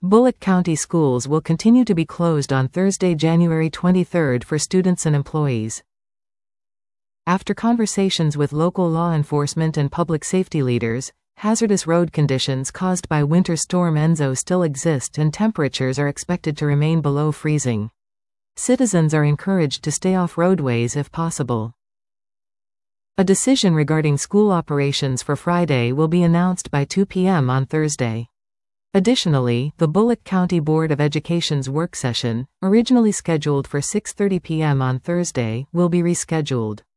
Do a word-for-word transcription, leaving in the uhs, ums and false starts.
Bullock County schools will continue to be closed on Thursday, January twenty-third for students and employees. After conversations with local law enforcement and public safety leaders, hazardous road conditions caused by Winter Storm Enzo still exist and temperatures are expected to remain below freezing. Citizens are encouraged to stay off roadways if possible. A decision regarding school operations for Friday will be announced by two p m on Thursday. Additionally, the Bullock County Board of Education's work session, originally scheduled for six thirty p m on Thursday, will be rescheduled.